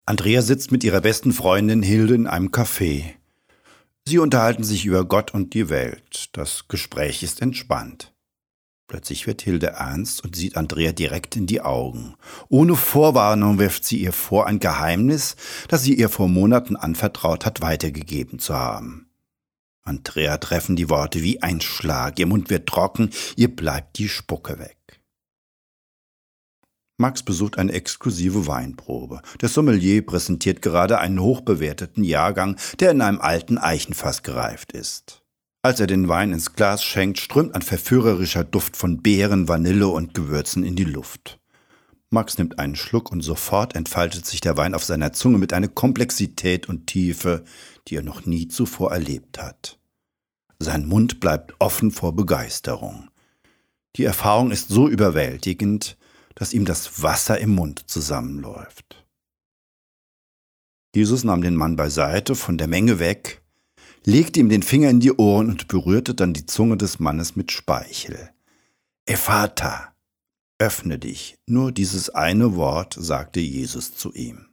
Andrea sitzt mit ihrer besten Freundin Hilde in einem Café. Sie unterhalten sich über Gott und die Welt. Das Gespräch ist entspannt. Plötzlich wird Hilde ernst und sieht Andrea direkt in die Augen. Ohne Vorwarnung wirft sie ihr vor, ein Geheimnis, das sie ihr vor Monaten anvertraut hat, weitergegeben zu haben. Andrea treffen die Worte wie ein Schlag. Ihr Mund wird trocken, ihr bleibt die Spucke weg. Max besucht eine exklusive Weinprobe. Der Sommelier präsentiert gerade einen hochbewerteten Jahrgang, der in einem alten Eichenfass gereift ist. Als er den Wein ins Glas schenkt, strömt ein verführerischer Duft von Beeren, Vanille und Gewürzen in die Luft. Max nimmt einen Schluck und sofort entfaltet sich der Wein auf seiner Zunge mit einer Komplexität und Tiefe, die er noch nie zuvor erlebt hat. Sein Mund bleibt offen vor Begeisterung. Die Erfahrung ist so überwältigend, dass ihm das Wasser im Mund zusammenläuft. Jesus nahm den Mann beiseite, von der Menge weg, legte ihm den Finger in die Ohren und berührte dann die Zunge des Mannes mit Speichel. Ephata, öffne dich. Nur dieses eine Wort sagte Jesus zu ihm.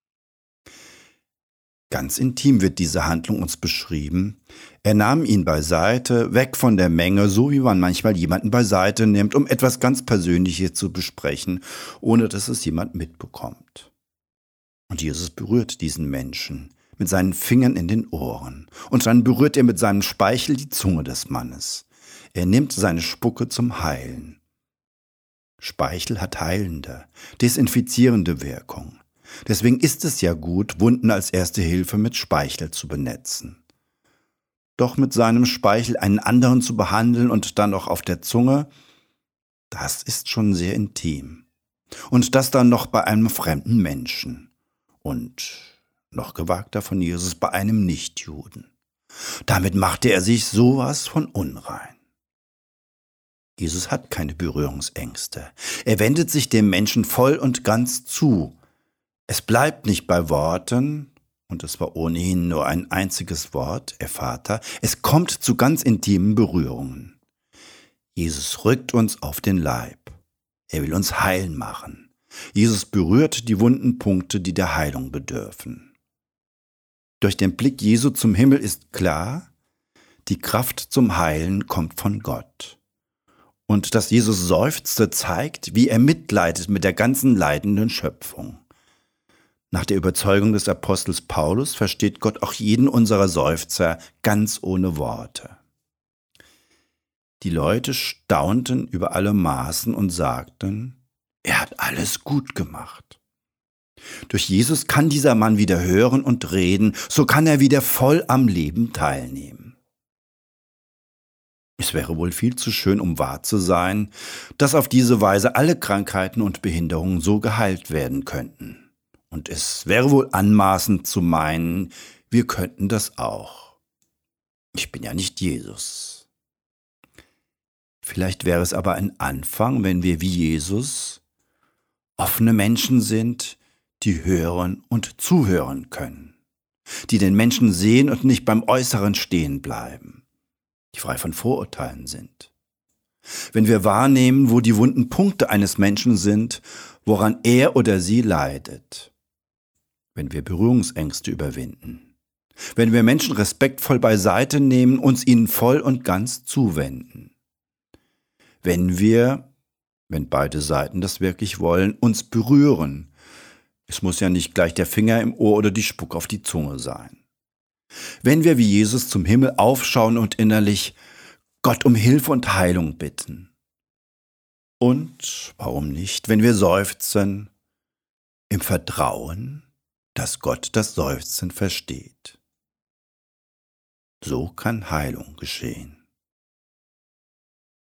Ganz intim wird diese Handlung uns beschrieben. Er nahm ihn beiseite, weg von der Menge, so wie man manchmal jemanden beiseite nimmt, um etwas ganz Persönliches zu besprechen, ohne dass es jemand mitbekommt. Und Jesus berührt diesen Menschen mit seinen Fingern in den Ohren. Und dann berührt er mit seinem Speichel die Zunge des Mannes. Er nimmt seine Spucke zum Heilen. Speichel hat heilende, desinfizierende Wirkung. Deswegen ist es ja gut, Wunden als erste Hilfe mit Speichel zu benetzen. Doch mit seinem Speichel einen anderen zu behandeln und dann auch auf der Zunge, das ist schon sehr intim. Und das dann noch bei einem fremden Menschen. Und noch gewagter von Jesus bei einem Nichtjuden. Damit machte er sich sowas von unrein. Jesus hat keine Berührungsängste. Er wendet sich dem Menschen voll und ganz zu. Es bleibt nicht bei Worten, und es war ohnehin nur ein einziges Wort, Ephata, es kommt zu ganz intimen Berührungen. Jesus rückt uns auf den Leib. Er will uns heil machen. Jesus berührt die wunden Punkte, die der Heilung bedürfen. Durch den Blick Jesu zum Himmel ist klar, die Kraft zum Heilen kommt von Gott. Und dass Jesus seufzte, zeigt, wie er mitleidet mit der ganzen leidenden Schöpfung. Nach der Überzeugung des Apostels Paulus versteht Gott auch jeden unserer Seufzer ganz ohne Worte. Die Leute staunten über alle Maßen und sagten, er hat alles gut gemacht. Durch Jesus kann dieser Mann wieder hören und reden, so kann er wieder voll am Leben teilnehmen. Es wäre wohl viel zu schön, um wahr zu sein, dass auf diese Weise alle Krankheiten und Behinderungen so geheilt werden könnten. Und es wäre wohl anmaßend zu meinen, wir könnten das auch. Ich bin ja nicht Jesus. Vielleicht wäre es aber ein Anfang, wenn wir wie Jesus offene Menschen sind, die hören und zuhören können, die den Menschen sehen und nicht beim Äußeren stehen bleiben, die frei von Vorurteilen sind. Wenn wir wahrnehmen, wo die wunden Punkte eines Menschen sind, woran er oder sie leidet, wenn wir Berührungsängste überwinden, wenn wir Menschen respektvoll beiseite nehmen, uns ihnen voll und ganz zuwenden, wenn wir, wenn beide Seiten das wirklich wollen, uns berühren. Es muss ja nicht gleich der Finger im Ohr oder die Spucke auf die Zunge sein. Wenn wir wie Jesus zum Himmel aufschauen und innerlich Gott um Hilfe und Heilung bitten. Und, warum nicht, wenn wir seufzen, im Vertrauen, dass Gott das Seufzen versteht. So kann Heilung geschehen.